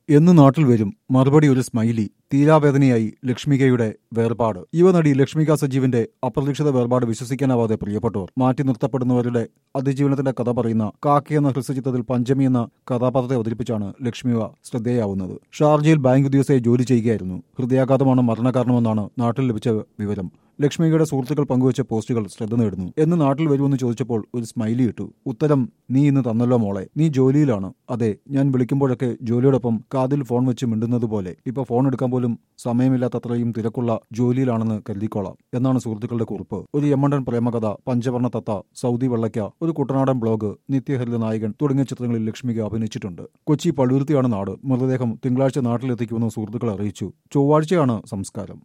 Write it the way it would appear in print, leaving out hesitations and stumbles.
എന്ന് നാട്ടിൽ വരും മറുപടി ഒരു സ്മൈലി. തീരാവേദനയായി ലക്ഷ്മികയുടെ വേർപാട്. യുവനടി ലക്ഷ്മിക സജീവിന്റെ അപ്രതീക്ഷിത വേർപാട് വിശ്വസിക്കാനാവാതെ പ്രിയപ്പെട്ടവർ. മാറ്റി നിർത്തപ്പെടുന്നവരുടെ അതിജീവനത്തിന്റെ കഥ പറയുന്ന കാക്കി എന്ന ഹ്രസ്വചിത്രത്തിൽ പഞ്ചമി എന്ന കഥാപാത്രത്തെ അവതരിപ്പിച്ചാണ് ലക്ഷ്മിക ശ്രദ്ധേയാവുന്നത്. ഷാർജയിൽ ബാങ്ക് ഉദ്യോഗസ്ഥയായി ജോലി ചെയ്യുകയായിരുന്നു. ഹൃദയാഘാതമാണ് മരണകാരണമെന്നാണ് നാട്ടിൽ ലഭിച്ച വിവരം. ലക്ഷ്മികയുടെ സുഹൃത്തുക്കൾ പങ്കുവച്ച പോസ്റ്റുകൾ ശ്രദ്ധ നേടുന്നു. എന്ന് നാട്ടിൽ വരുമെന്ന് ചോദിച്ചപ്പോൾ ഒരു സ്മൈലി ഇട്ടു. ഉത്തരം നീ ഇന്ന് തന്നല്ലോ മോളെ. നീ ജോലിയിലാണ്. അതെ, ഞാൻ വിളിക്കുമ്പോഴൊക്കെ ജോലിയോടൊപ്പം കാതിൽ ഫോൺ വെച്ച് മിണ്ടുന്നത് പോലെ. ഇപ്പൊ ഫോൺ എടുക്കാൻ പോലും സമയമില്ലാത്തത്രയും തിരക്കുള്ള ജോലിയിലാണെന്ന് കരുതിക്കോളാം എന്നാണ് സുഹൃത്തുക്കളുടെ കുറിപ്പ്. ഒരു യമണ്ടൻ പ്രേമകഥ, പഞ്ചവർണ്ണ തത്ത, സൗദി വെള്ളയ്ക്ക, ഒരു കുട്ടനാടൻ ബ്ലോഗ്, നിത്യഹരിത നായകൻ തുടങ്ങിയ ചിത്രങ്ങളിൽ ലക്ഷ്മിക അഭിനയിച്ചിട്ടുണ്ട്. കൊച്ചി പള്ളുരുത്തിയാണ് നാട്. മൃതദേഹം തിങ്കളാഴ്ച നാട്ടിലെത്തിക്കുമെന്ന് സുഹൃത്തുക്കൾ അറിയിച്ചു. ചൊവ്വാഴ്ചയാണ് സംസ്കാരം.